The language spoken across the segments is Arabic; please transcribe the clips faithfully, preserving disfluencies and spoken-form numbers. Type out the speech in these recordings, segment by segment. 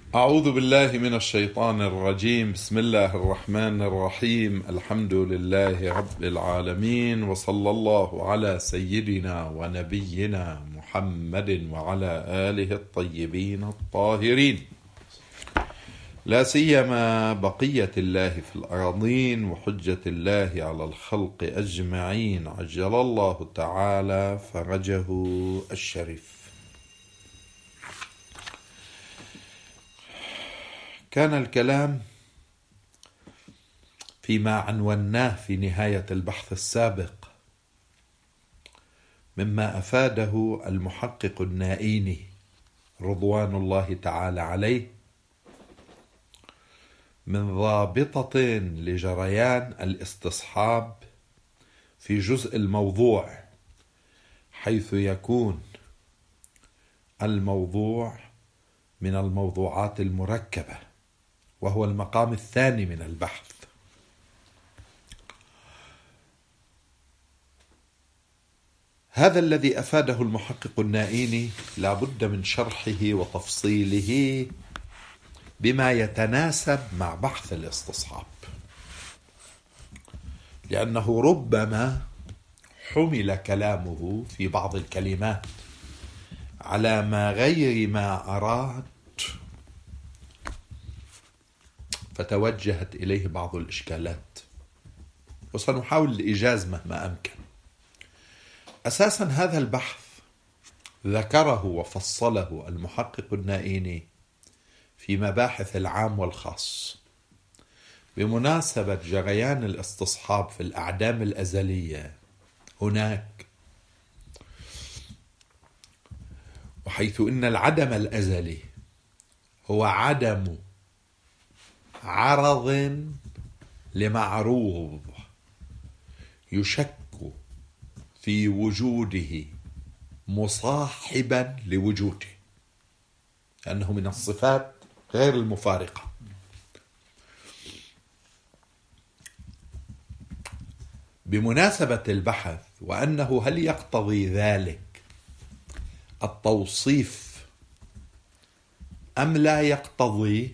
أعوذ بالله من الشيطان الرجيم. بسم الله الرحمن الرحيم. الحمد لله رب العالمين، وصلى الله على سيدنا ونبينا محمد وعلى آله الطيبين الطاهرين، لا سيما بقية الله في الأراضين وحجة الله على الخلق أجمعين، عجل الله تعالى فرجه الشريف. كان الكلام فيما عنوناه في نهاية البحث السابق مما أفاده المحقق النائيني رضوان الله تعالى عليه من ضابطة لجريان الاستصحاب في جزء الموضوع، حيث يكون الموضوع من الموضوعات المركبة، وهو المقام الثاني من البحث. هذا الذي أفاده المحقق النائيني لا بد من شرحه وتفصيله بما يتناسب مع بحث الاستصحاب، لأنه ربما حمل كلامه في بعض الكلمات على ما غير ما أراد، فتوجهت إليه بعض الإشكالات، وسنحاول الإيجاز مهما أمكن. أساسا هذا البحث ذكره وفصله المحقق النائيني في مباحث العام والخاص بمناسبة جريان الاستصحاب في الأعدام الأزلية هناك، وحيث إن العدم الأزلي هو عدم عرض لمعروض يشك في وجوده مصاحبا لوجوده، لأنه من الصفات غير المفارقة. بمناسبة البحث وأنه هل يقتضي ذلك التوصيف أم لا يقتضي،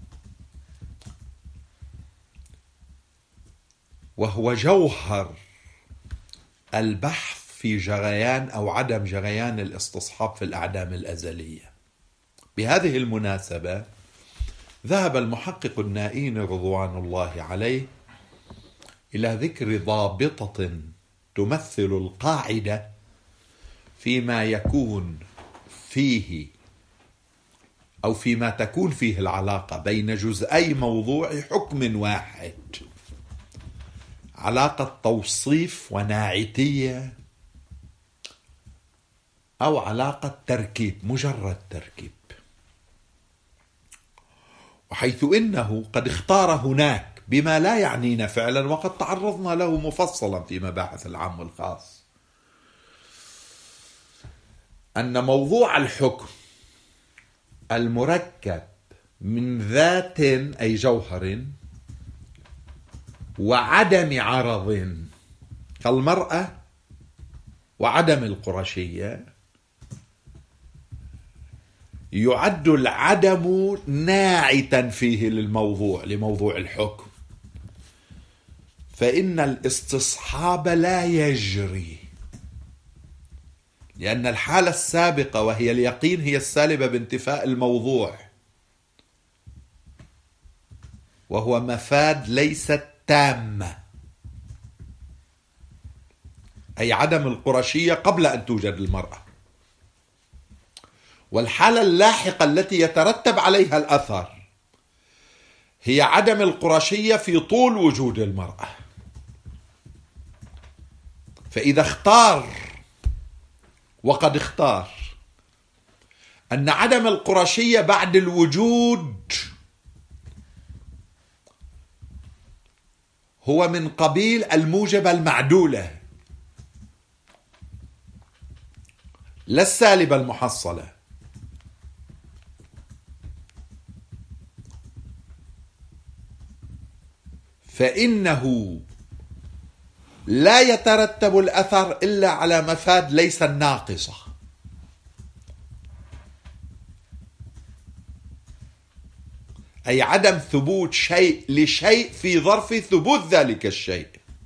وهو جوهر البحث في جريان أو عدم جريان الاستصحاب في الأعدام الأزلية. بهذه المناسبة ذهب المحقق النائيني رضوان الله عليه إلى ذكر ضابطة تمثل القاعدة فيما يكون فيه أو فيما تكون فيه العلاقة بين جزئي موضوع حكم واحد، علاقة توصيف وناعتية أو علاقة تركيب، مجرد تركيب. وحيث إنه قد اختار هناك بما لا يعنينا فعلا، وقد تعرضنا له مفصلا في مباحث العام والخاص، أن موضوع الحكم المركب من ذات أي جوهر وعدم عرض كالمرأة وعدم القرشية، يعد العدم ناعتا فيه للموضوع لموضوع الحكم، فإن الاستصحاب لا يجري، لأن الحالة السابقة وهي اليقين هي السالبة بانتفاء الموضوع، وهو مفاد ليست تامة، أي عدم القرشية قبل أن توجد المرأة. والحالة اللاحقة التي يترتب عليها الأثر هي عدم القرشية في طول وجود المرأة. فإذا اختار، وقد اختار، أن عدم القرشية بعد الوجود هو من قبيل الموجبة المعدولة لا السالبة المحصلة، فإنه لا يترتب الأثر إلا على مفاد ليس الناقصة. أي عدم ثبوت شيء لشيء في ظرف ثبوت ذلك الشيء.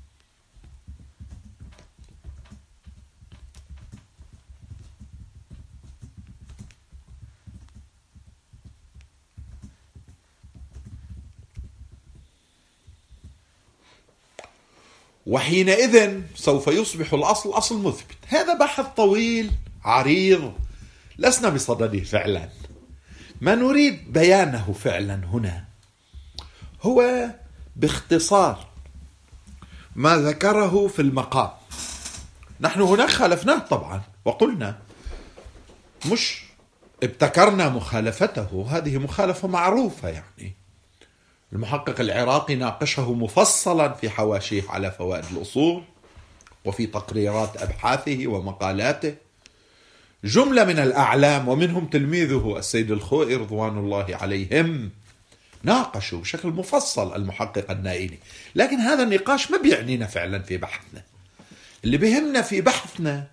وحينئذ سوف يصبح الأصل أصل مثبت. هذا بحث طويل عريض لسنا بصدده فعلا. ما نريد بيانه فعلا هنا هو باختصار ما ذكره في المقام. نحن هناك خالفناه طبعا، وقلنا مش ابتكرنا مخالفته، هذه مخالفة معروفة. يعني المحقق العراقي ناقشه مفصلا في حواشيه على فوائد الأصول وفي تقريرات أبحاثه ومقالاته. جملة من الأعلام ومنهم تلميذه السيد الخوئي رضوان الله عليهم ناقشوا بشكل مفصل المحقق النائيني. لكن هذا النقاش ما بيعنينا فعلا في بحثنا. اللي بيهمنا في بحثنا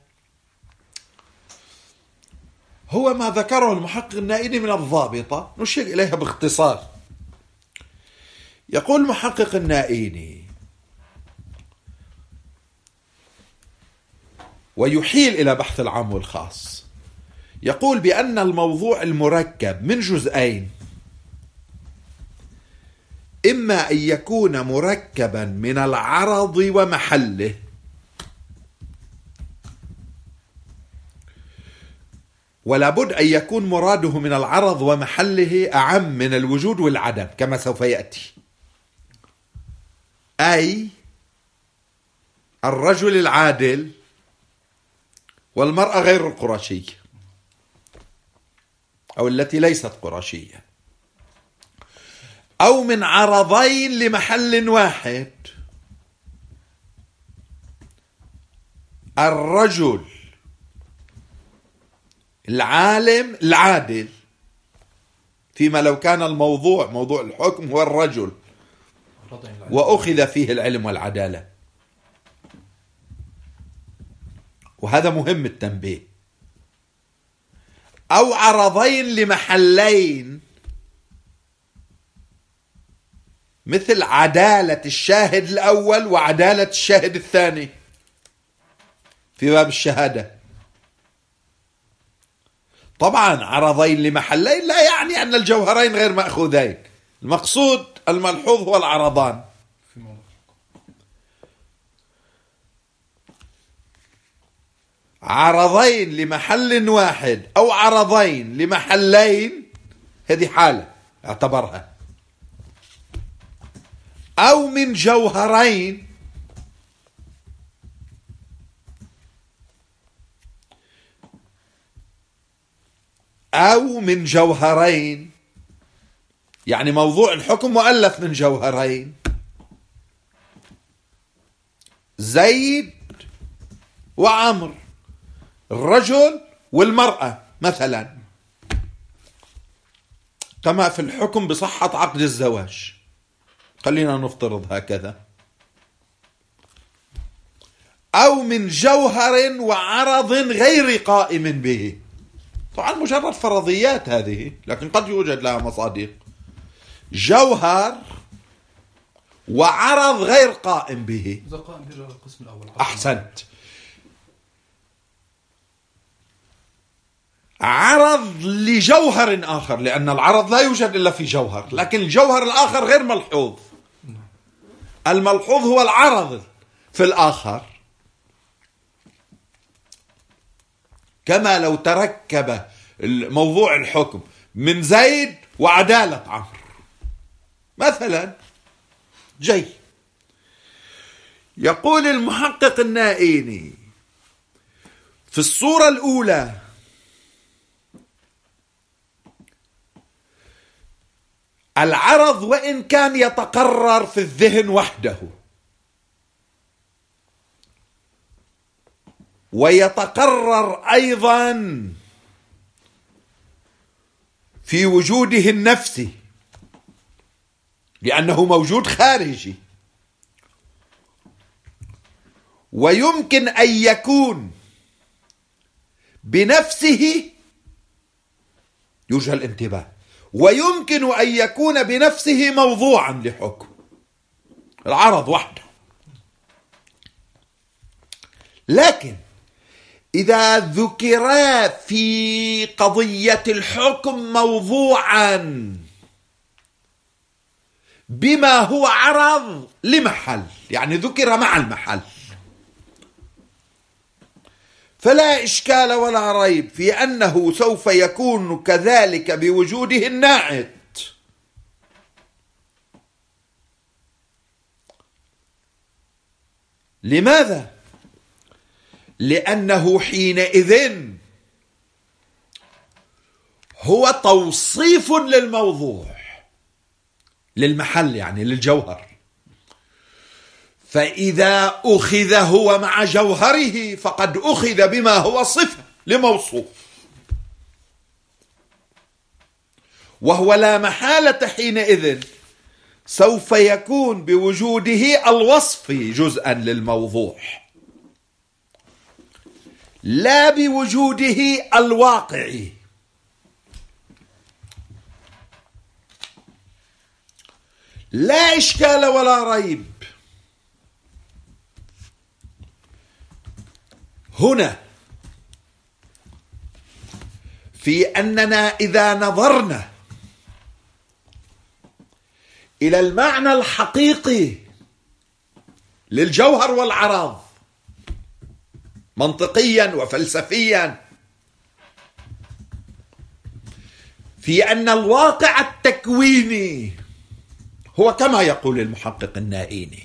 هو ما ذكره المحقق النائيني من الضابطة، نشير إليها باختصار. يقول المحقق النائيني ويحيل إلى بحث العام والخاص، يقول بأن الموضوع المركب من جزئين إما أن يكون مركبا من العرض ومحله، ولا بد أن يكون مراده من العرض ومحله أعم من الوجود والعدم كما سوف يأتي، أي الرجل العادل والمرأة غير القرشية أو التي ليست قرشية، أو من عرضين لمحل واحد، الرجل العالم العادل، فيما لو كان الموضوع موضوع الحكم هو الرجل وأخذ فيه العلم والعدالة. وهذا مهم التنبيه. أو عرضين لمحلين مثل عدالة الشاهد الأول وعدالة الشاهد الثاني في باب الشهادة. طبعا عرضين لمحلين لا يعني أن الجوهرين غير مأخوذين، المقصود الملحوظ هو العرضان. عرضين لمحل واحد أو عرضين لمحلين، هذه حالة اعتبرها. أو من جوهرين، أو من جوهرين يعني موضوع الحكم مؤلف من جوهرين، زيد وعمر، الرجل والمرأة مثلا، كما في الحكم بصحة عقد الزواج، خلينا نفترض هكذا. أو من جوهر وعرض غير قائم به، طبعا مجرد فرضيات هذه لكن قد يوجد لها مصادق. جوهر وعرض غير قائم به، إذا قائم به القسم الأول. أحسنت. عرض لجوهر آخر، لأن العرض لا يوجد إلا في جوهر، لكن الجوهر الآخر غير ملحوظ. الملحوظ هو العرض في الآخر، كما لو تركب موضوع الحكم من زيد وعدالة عمرو مثلا. جي يقول المحقق النائيني في الصورة الأولى العرض وإن كان يتقرر في الذهن وحده ويتقرر أيضا في وجوده النفسي لأنه موجود خارجي، ويمكن أن يكون بنفسه يوجه الانتباه، ويمكن أن يكون بنفسه موضوعا لحكم العرض وحده. لكن إذا ذكر في قضية الحكم موضوعا بما هو عرض لمحل، يعني ذكر مع المحل، فلا إشكال ولا ريب في أنه سوف يكون كذلك بوجوده الناعت. لماذا؟ لأنه حينئذ هو توصيف للموضوع، للمحل يعني للجوهر. فإذا أخذ هو مع جوهره فقد أخذ بما هو صفة لموصوف، وهو لا محالة حينئذ سوف يكون بوجوده الوصف جزءا للموضوع، لا بوجوده الواقعي. لا إشكال ولا ريب هنا في أننا إذا نظرنا إلى المعنى الحقيقي للجوهر والعرض منطقيا وفلسفيا، في أن الواقع التكويني هو كما يقول المحقق النائيني،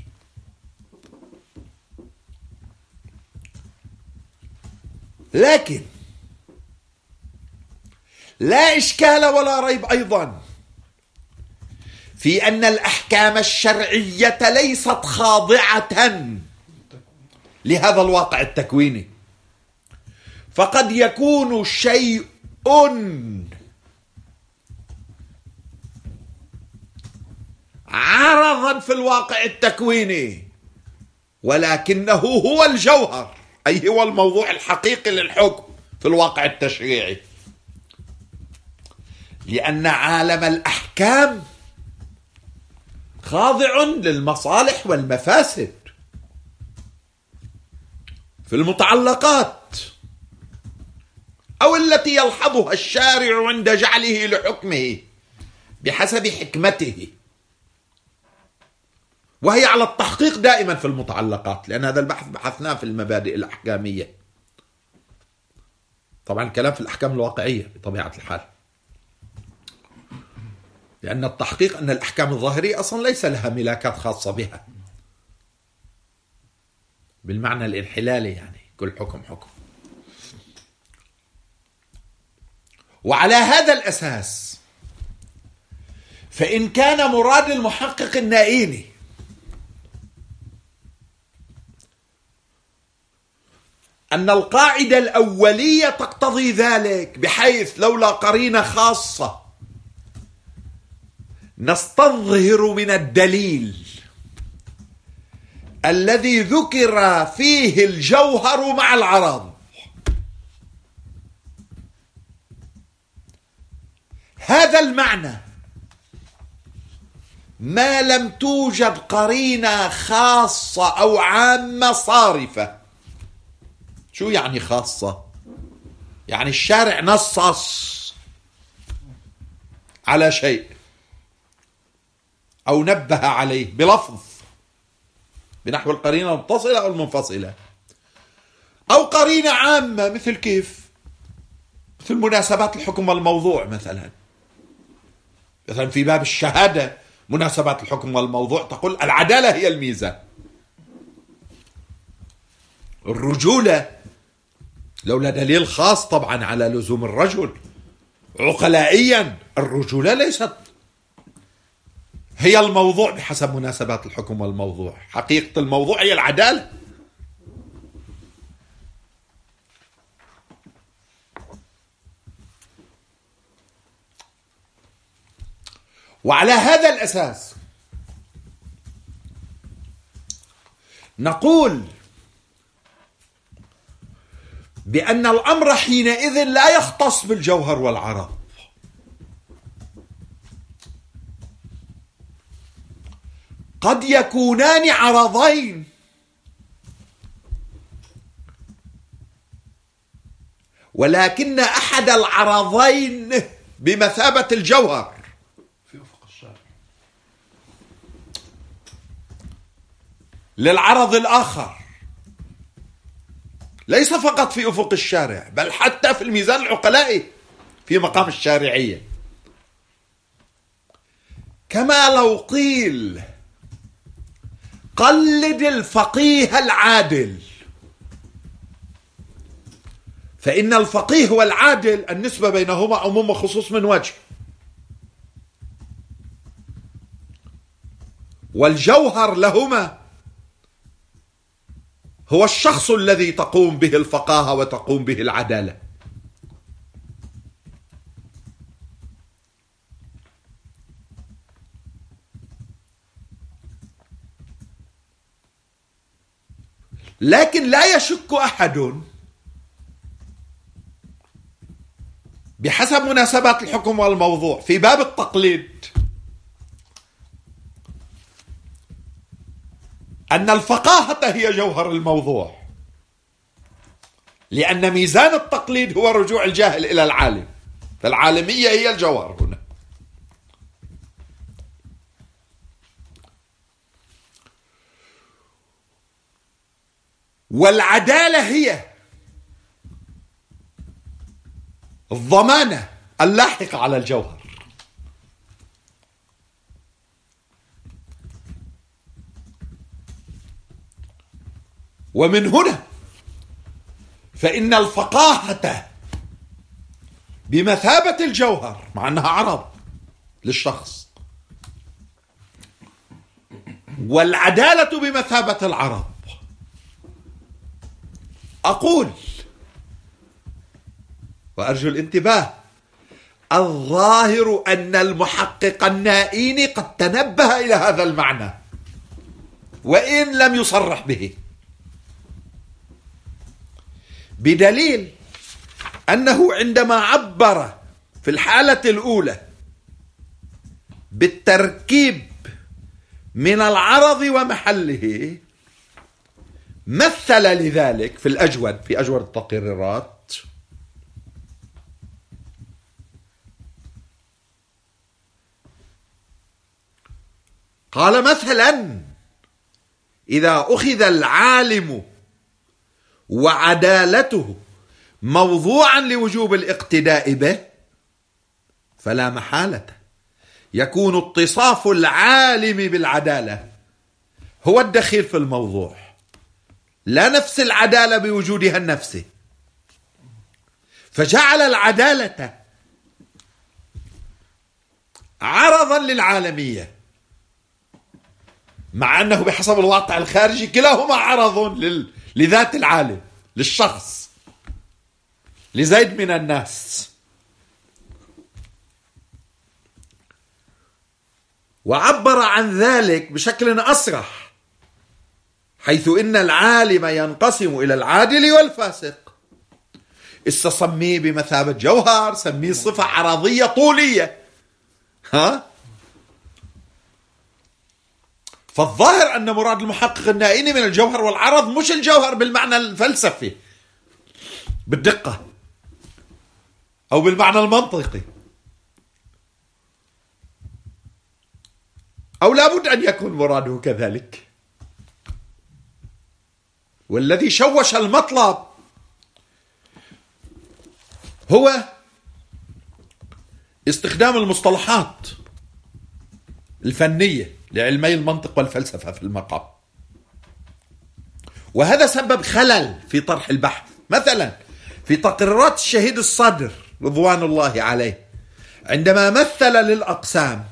لكن لا إشكال ولا ريب أيضا في أن الأحكام الشرعية ليست خاضعة لهذا الواقع التكويني، فقد يكون شيء عرضا في الواقع التكويني ولكنه هو الجوهر، أي هو الموضوع الحقيقي للحكم في الواقع التشريعي، لأن عالم الأحكام خاضع للمصالح والمفاسد في المتعلقات أو التي يلحظها الشارع عند جعله لحكمه بحسب حكمته، وهي على التحقيق دائما في المتعلقات، لأن هذا البحث بحثناه في المبادئ الأحكامية. طبعا الكلام في الأحكام الواقعية بطبيعة الحال، لأن التحقيق أن الأحكام الظاهرية أصلا ليس لها ملاكات خاصة بها بالمعنى الانحلالي، يعني كل حكم حكم. وعلى هذا الأساس فإن كان مراد المحقق النائيني أن القاعدة الأولية تقتضي ذلك، بحيث لولا قرينة خاصة نستظهر من الدليل الذي ذكر فيه الجوهر مع العرض، هذا المعنى ما لم توجد قرينة خاصة أو عامة صارفة. شو يعني خاصة؟ يعني الشارع نصص على شيء أو نبه عليه بلفظ بنحو القرينة المتصلة أو المنفصلة، أو قرينة عامة مثل كيف؟ مثل مناسبات الحكم والموضوع مثلا. مثلا في باب الشهادة مناسبات الحكم والموضوع تقول العدالة هي الميزة. الرجولة لولا دليل خاص طبعا على لزوم الرجل عقلائيا، الرجولة ليست هي الموضوع بحسب مناسبات الحكم والموضوع، حقيقة الموضوع هي العدالة. وعلى هذا الأساس نقول بأن الأمر حينئذ لا يختص بالجوهر والعرض، قد يكونان عرضين، ولكن أحد العرضين بمثابة الجوهر في أفق الشارع للعرض الآخر، ليس فقط في أفق الشارع بل حتى في الميزان العقلائي في مقام الشارعية. كما لو قيل قلد الفقيه العادل، فإن الفقيه والعادل النسبة بينهما عموم وخصوص من وجه، والجوهر لهما هو الشخص الذي تقوم به الفقاهة وتقوم به العدالة. لكن لا يشك أحد بحسب مناسبات الحكم والموضوع في باب التقليد أن الفقاهة هي جوهر الموضوع، لأن ميزان التقليد هو رجوع الجاهل إلى العالم، فالعالمية هي الجوهر هنا. والعدالة هي الضمانة اللاحقة على الجوهر. ومن هنا فإن الفقاهة بمثابة الجوهر، مع أنها عرض للشخص، والعدالة بمثابة العرض. أقول وأرجو الانتباه، الظاهر أن المحقق النائيني قد تنبه إلى هذا المعنى وإن لم يصرح به، بدليل أنه عندما عبر في الحالة الأولى بالتركيب من العرض ومحله، مثل لذلك في الأجود في أجود التقريرات قال مثلا: إذا أخذ العالم وعدالته موضوعا لوجوب الاقتداء به، فلا محالة يكون اتصاف العالم بالعدالة هو الدخيل في الموضوع، لا نفس العدالة بوجودها النفسي، فجعل العدالة عرضا للعالمية، مع أنه بحسب الواقع الخارجي كلاهما عرض لل... لذات العالم، للشخص، لزيد من الناس. وعبر عن ذلك بشكل أصرح، حيث إن العالم ينقسم إلى العادل والفاسق. استسميه بمثابة جوهر، سميه صفة عرضية طولية. ها؟ فالظاهر أن مراد المحقق النائيني من الجوهر والعرض مش الجوهر بالمعنى الفلسفي بالدقة أو بالمعنى المنطقي، أو لابد أن يكون مراده كذلك. والذي شوش المطلب هو استخدام المصطلحات الفنية لعلمي المنطق والفلسفة في المقام، وهذا سبب خلل في طرح البحث. مثلا في تقريرات الشهيد الصدر رضوان الله عليه، عندما مثل للأقسام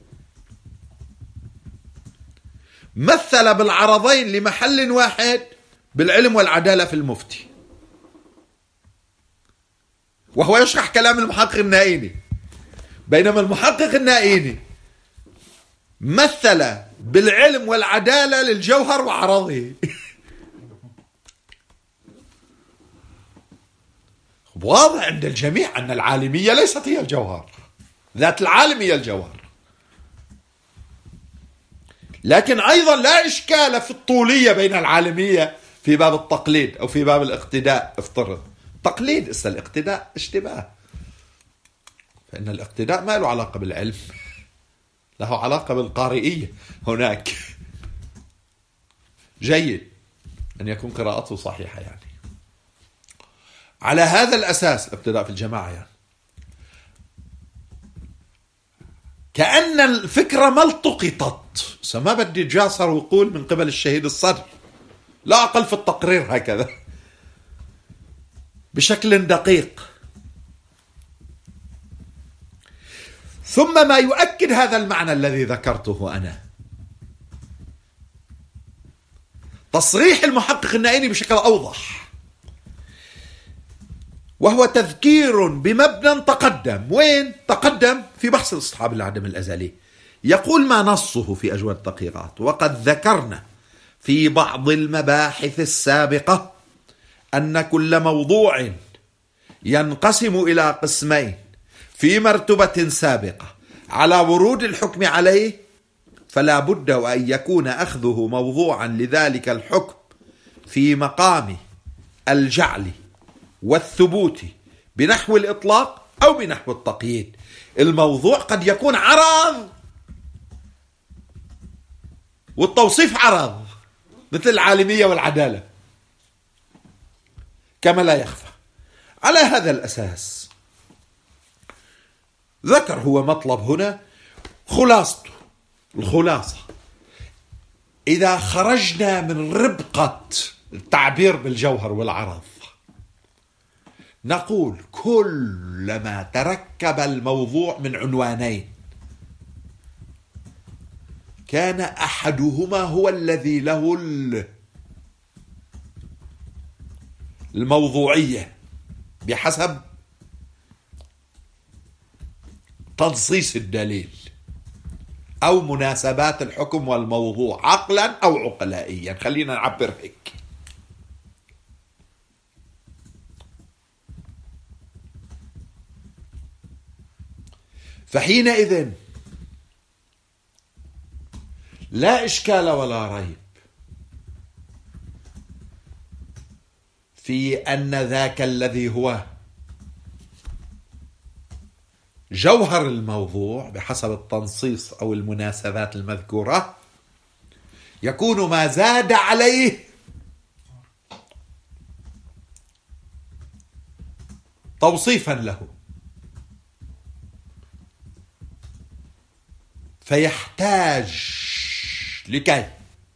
مثل بالعرضين لمحل واحد بالعلم والعدالة في المفتي، وهو يشرح كلام المحقق النائيني، بينما المحقق النائيني مثل بالعلم والعدالة للجوهر وعرضه. واضح عند الجميع أن العالمية ليست هي الجوهر، ذات العالم هي الجوهر. لكن أيضا لا إشكال في الطولية بين العالمية في باب التقليد أو في باب الاقتداء. افترض تقليد، إسا الاقتداء اشتباه، فإن الاقتداء ما له علاقة بالعلم، له علاقة بالقارئية هناك. جيد أن يكون قراءته صحيحة يعني. على هذا الأساس الاقتداء في الجماعة يعني كأن الفكرة ما التقطت، سما بدي جاسر وقول من قبل الشهيد الصدر، لا أقل في التقرير هكذا بشكل دقيق. ثم ما يؤكد هذا المعنى الذي ذكرته أنا، تصريح المحقق النائيني بشكل أوضح، وهو تذكير بمبنى تقدم. وين تقدم؟ في بحث الاستصحاب العدم الأزلي. يقول ما نصه في أجوبة التحقيقات: وقد ذكرنا في بعض المباحث السابقة أن كل موضوع ينقسم إلى قسمين في مرتبة سابقة على ورود الحكم عليه، فلا بد وأن يكون أخذه موضوعا لذلك الحكم في مقام الجعل والثبوت بنحو الإطلاق أو بنحو التقييد. الموضوع قد يكون عرض والتوصيف عرض، مثل العالمية والعدالة كما لا يخفى. على هذا الأساس ذكر هو مطلب هنا خلاصته. الخلاصة: إذا خرجنا من ربقة التعبير بالجوهر والعرض، نقول كلما تركب الموضوع من عنوانين كان أحدهما هو الذي له الموضوعية بحسب تنصيص الدليل أو مناسبات الحكم والموضوع عقلا أو عقلائيا، خلينا نعبر هيك. فحينئذ لا إشكال ولا ريب في أن ذاك الذي هو جوهر الموضوع بحسب التنصيص أو المناسبات المذكورة يكون ما زاد عليه توصيفا له، فيحتاج لكي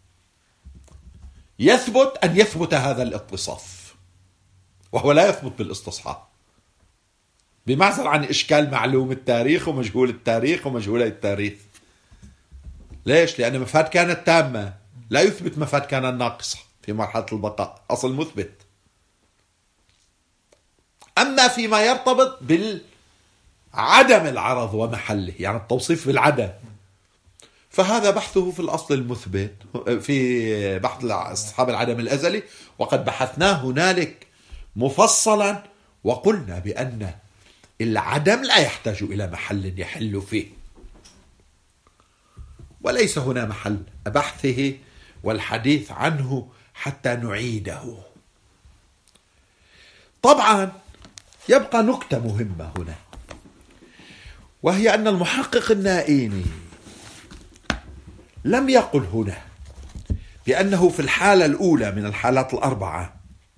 يثبت أن يثبت هذا الاتصاف، وهو لا يثبت بالاستصحاب، بمعزل عن إشكال معلوم التاريخ ومجهول التاريخ ومجهول التاريخ. ليش؟ لأن مفاد كانت تامة لا يثبت مفاد كانت ناقصة في مرحلة البقاء، أصل مثبت. أما فيما يرتبط بالعدم العرض ومحله، يعني التوصيف بالعدم، فهذا بحثه في الأصل المثبت في بحث أصحاب العدم الأزلي، وقد بحثناه هنالك مفصلا وقلنا بأن العدم لا يحتاج إلى محل يحل فيه، وليس هنا محل بحثه والحديث عنه حتى نعيده. طبعا يبقى نكتة مهمة هنا، وهي أن المحقق النائيني لم يقل هنا بأنه في الحالة الأولى من الحالات الأربعة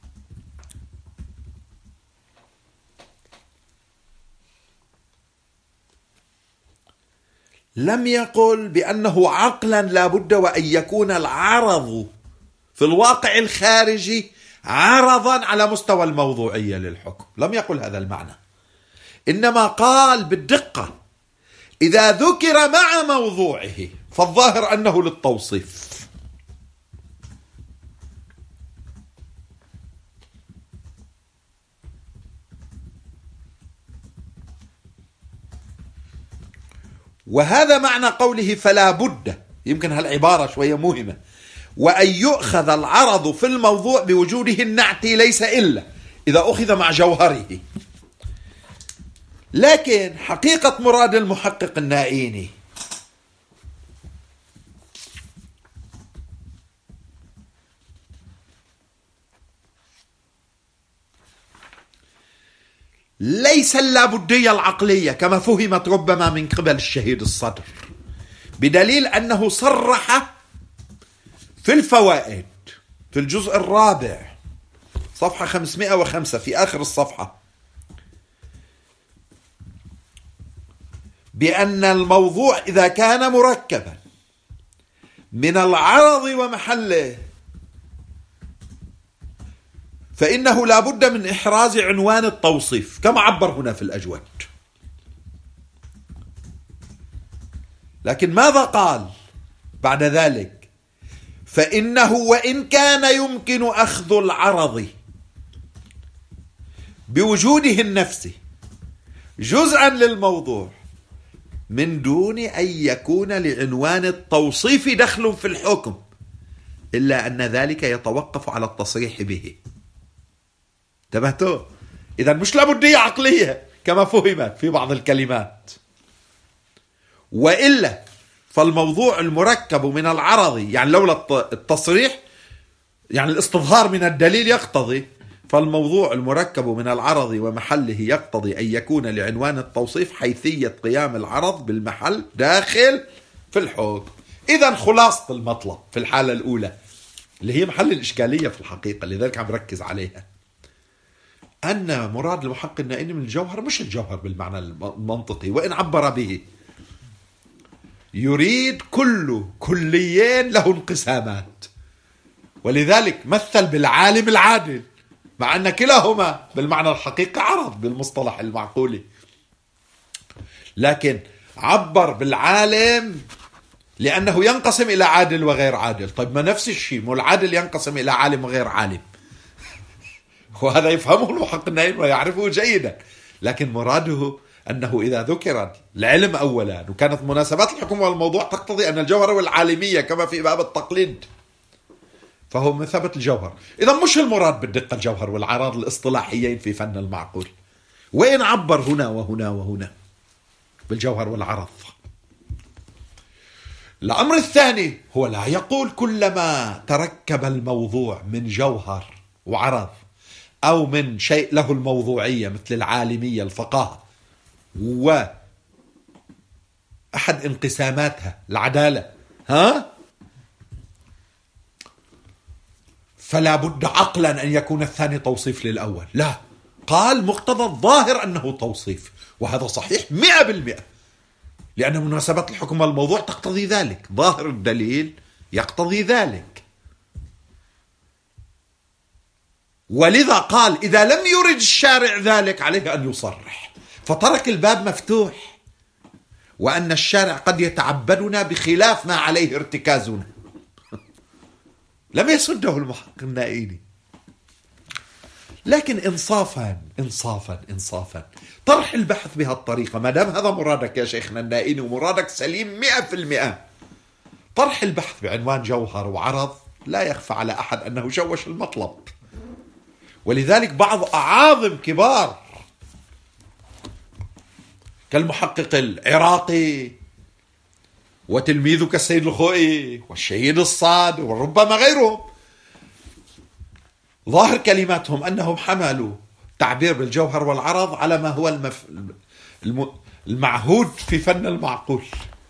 لم يقل بأنه عقلا لا بد وأن يكون العرض في الواقع الخارجي عرضا على مستوى الموضوعية للحكم، لم يقل هذا المعنى، إنما قال بالدقة إذا ذكر مع موضوعه فالظاهر أنه للتوصيف. وهذا معنى قوله فلا بد، يمكن هالعبارة شوية مهمة، وأن يؤخذ العرض في الموضوع بوجوده النعتي ليس إلا إذا أخذ مع جوهره. لكن حقيقة مراد المحقق النائيني ليس اللابدية العقلية كما فهمت ربما من قبل الشهيد الصدر، بدليل أنه صرح في الفوائد في الجزء الرابع صفحة خمسمائة وخمسة في آخر الصفحة بأن الموضوع إذا كان مركبا من العرض ومحله فإنه لا بد من إحراز عنوان التوصيف كما عبر هنا في الأجود. لكن ماذا قال بعد ذلك؟ فإنه وإن كان يمكن أخذ العرض بوجوده النفسي جزءا للموضوع من دون أن يكون لعنوان التوصيف دخل في الحكم، إلا أن ذلك يتوقف على التصريح به. انتبهتوا؟ إذا مش لابدية عقلية كما فهمت في بعض الكلمات، وإلا فالموضوع المركب من العرض، يعني لولا التصريح يعني الاستظهار من الدليل يقتضي، فالموضوع المركب من العرض ومحله يقتضي أن يكون لعنوان التوصيف حيثية قيام العرض بالمحل داخل في الحكم. إذا خلاصة المطلب في الحالة الأولى اللي هي محل الإشكالية في الحقيقة، لذلك عم ركز عليها، أن مراد المحقق النائني من الجوهر مش الجوهر بالمعنى المنطقي وإن عبر به، يريد كل كليين له انقسامات، ولذلك مثل بالعالم العادل، مع أن كلاهما بالمعنى الحقيقي عرض بالمصطلح المعقولي، لكن عبر بالعالم لأنه ينقسم إلى عادل وغير عادل. طيب ما نفس الشيء، مو العادل ينقسم إلى عالم وغير عالم، وهذا يفهمه المحقق النائني ويعرفه جيدا، لكن مراده أنه إذا ذكر العلم أولا وكانت مناسبات الحكم والموضوع تقتضي أن الجوهر والعالمية كما في باب التقليد فهو مثابة الجوهر. إذا مش المراد بالدقة الجوهر والعرض الاصطلاحيين في فن المعقول، وإن عبر هنا وهنا وهنا بالجوهر والعرض. الأمر الثاني هو لا يقول كلما تركب الموضوع من جوهر وعرض أو من شيء له الموضوعية مثل العالمية الفقاهة وأحد انقساماتها العدالة، ها فلا بد عقلا أن يكون الثاني توصيف للأول. لا، قال مقتضى الظاهر أنه توصيف، وهذا صحيح مئة بالمئة، لأن مناسبات الحكم والموضوع تقتضي ذلك، ظاهر الدليل يقتضي ذلك. ولذا قال إذا لم يرد الشارع ذلك عليه أن يصرح، فترك الباب مفتوح، وأن الشارع قد يتعبدنا بخلاف ما عليه ارتكازنا. لم يسده المحقق النائني، لكن إنصافا إنصافا إنصافا طرح البحث بهالطريقة، ما دام هذا مرادك يا شيخنا النائني ومرادك سليم مئة في المئة، طرح البحث بعنوان جوهر وعرض لا يخفى على أحد أنه شوش المطلب. ولذلك بعض أعاظم كبار كالمحقق العراقي وتلميذه كالسيد الخوئي والشهيد الصاد وربما غيرهم، ظاهر كلماتهم أنهم حملوا تعبير بالجوهر والعرض على ما هو المف... الم... المعهود في فن المعقول.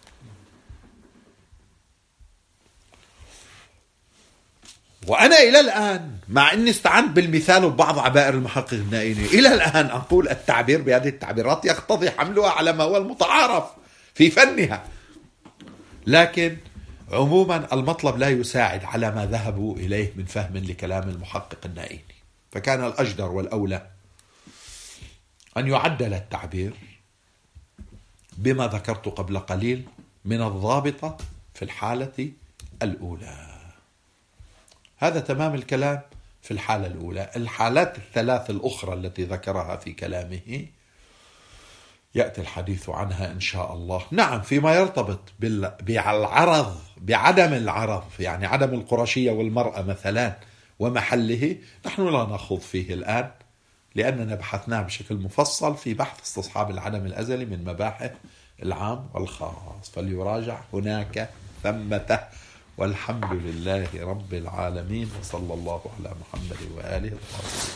وأنا إلى الآن مع أني استعنت بالمثال وبعض عبائر المحقق النائني، إلى الآن أقول التعبير بهذه التعبيرات يقتضي حملها على ما هو المتعارف في فنها، لكن عموما المطلب لا يساعد على ما ذهبوا إليه من فهم لكلام المحقق النائني، فكان الأجدر والأولى أن يعدل التعبير بما ذكرت قبل قليل من الضابطة في الحالة الأولى. هذا تمام الكلام في الحالة الأولى. الحالات الثلاث الأخرى التي ذكرها في كلامه يأتي الحديث عنها إن شاء الله. نعم، فيما يرتبط بالعرض بعدم العرض، يعني عدم القرشية والمرأة مثلا ومحله، نحن لا نخوض فيه الآن لأننا بحثناه بشكل مفصل في بحث استصحاب العدم الأزلي من مباحث العام والخاص، فليراجع هناك ثمته. والحمد لله رب العالمين، وصلى الله على محمد وآله وصحبه.